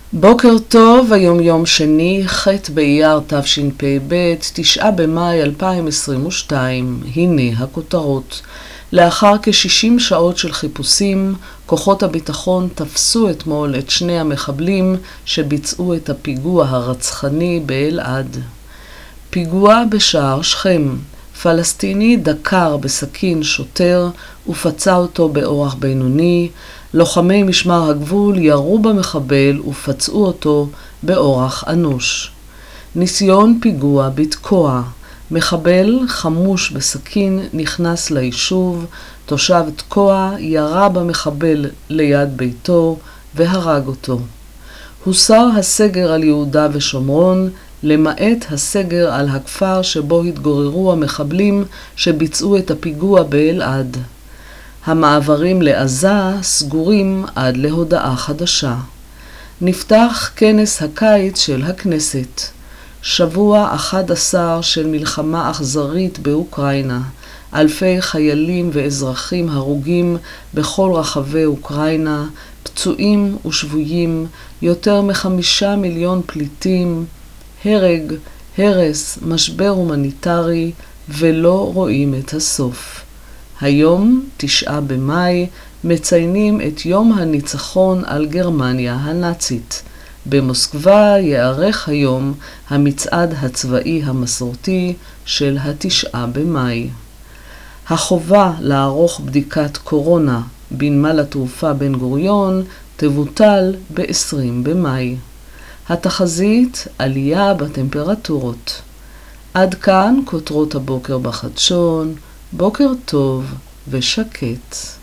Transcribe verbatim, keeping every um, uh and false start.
בוקר טוב, היום יום שני, ח' באייר תשפ"ב, תשעה במאי אלפיים עשרים ושתיים. הנה הכותרות. לאחר כ-שישים שעות של חיפושים, כוחות הביטחון תפסו אתמול את שני המחבלים שביצעו את הפיגוע הרצחני באלעד. פיגוע בשער שכם. פלסטיני דקר בסכין שוטר ופצע אותו באורח בינוני. לוחמי משמר הגבול ירו במחבל ופצעו אותו באורח אנוש. ניסיון פיגוע בתקוע. מחבל חמוש בסכין נכנס ליישוב, תושב תקוע ירה במחבל ליד ביתו והרג אותו. הוסר הסגר על יהודה ושומרון, למעט הסגר על הכפר שבו התגוררו המחבלים שביצעו את הפיגוע באלעד. המעברים לעזה סגורים עד להודעה חדשה. נפתח כנס הקיץ של הכנסת. שבוע אחד עשר של מלחמה אכזרית באוקראינה. אלפי חיילים ואזרחים הרוגים בכל רחבי אוקראינה, פצועים ושבויים, יותר מחמישה מיליון פליטים, הרג, הרס, משבר הומניטרי, ולא רואים את הסוף. היום, תשעה במאי, מציינים את יום הניצחון על גרמניה הנאצית. במוסקבה יערך היום המצעד הצבאי המסורתי של התשעה במאי. החובה לערוך בדיקת קורונה בנמל התעופה בן גוריון תבוטל ב-עשרים במאי. התחזית עלייה בטמפרטורות. עד כאן כותרות הבוקר בחדשון. בוקר טוב ושקט.